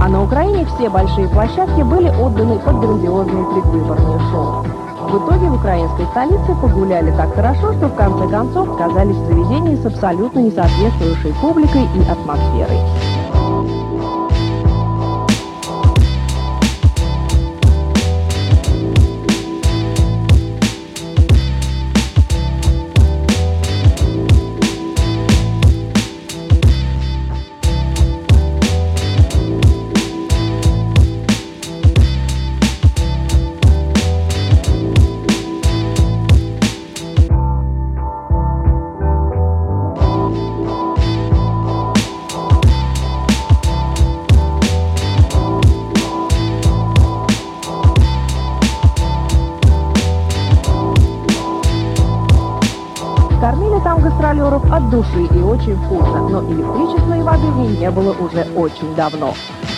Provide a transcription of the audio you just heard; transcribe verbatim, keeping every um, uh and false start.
А на Украине все большие площадки были отданы под грандиозные предвыборные шоу. В итоге в украинской столице погуляли так хорошо, что в конце концов оказались в заведении с абсолютно несоответствующей публикой и атмосферой. Кормили там гастролеров от души и очень вкусно, но электричества и воды в ней не было уже очень давно.